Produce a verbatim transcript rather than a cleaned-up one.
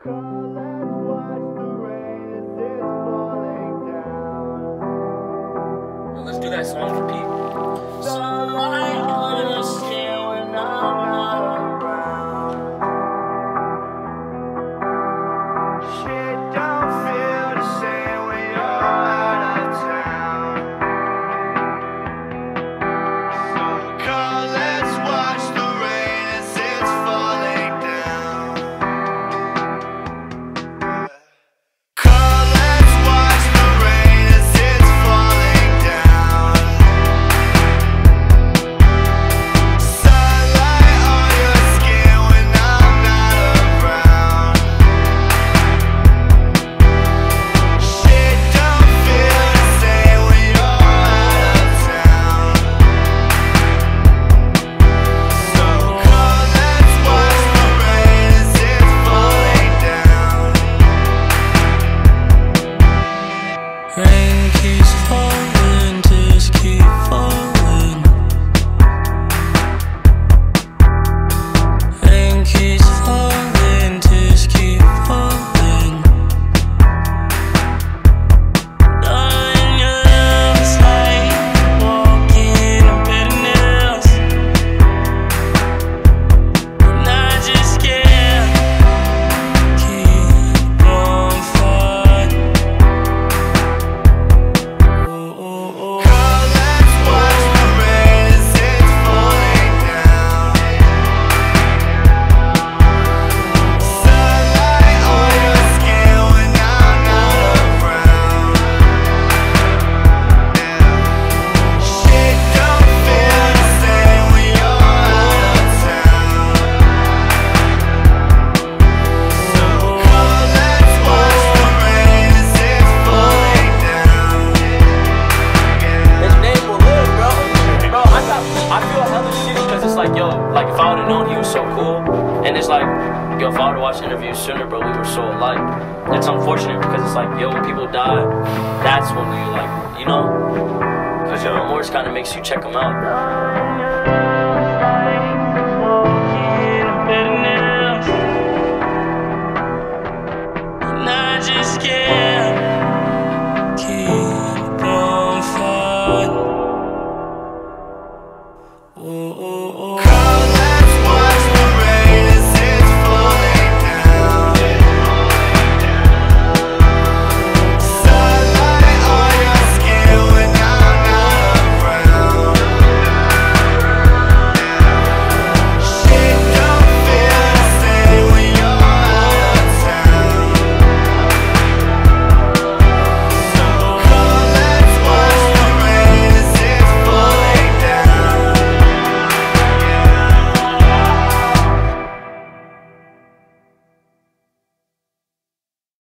Come, let's watch the rain as it's falling down. Let's do that song for Pete. Sunlight on your skin when I'm not around. Shit don't feel the same when you're out of town. So come, let's watch the rain as it's falling down. Come, let's watch the rain as it's falling down. Sunlight on your skin when I'm not around. Shit don't feel the same when you're out of town. So come, let's watch the rain as it's falling down. Rain keeps falling, just keep falling. Rain keeps falling, just keep falling. Darling, your love is like walking on bitterness, and I just can't keep on fighting. Oh, oh, oh. Come, let's watch the rain as it's falling down. Sunlight on your skin when I'm not around. Shit don't feel the same when you're out of town. So come, let's watch the rain as it's falling down. His name will live, bro. Bro, I got, I feel hella shitty because it's like, yo, like if I would've known he was so cool, and it's like, yo, if I would've watched interviews sooner, bro, we were so alike. It's unfortunate because it's like, yo, when people die, that's when we like, you know, because your remorse kind of makes you check them out.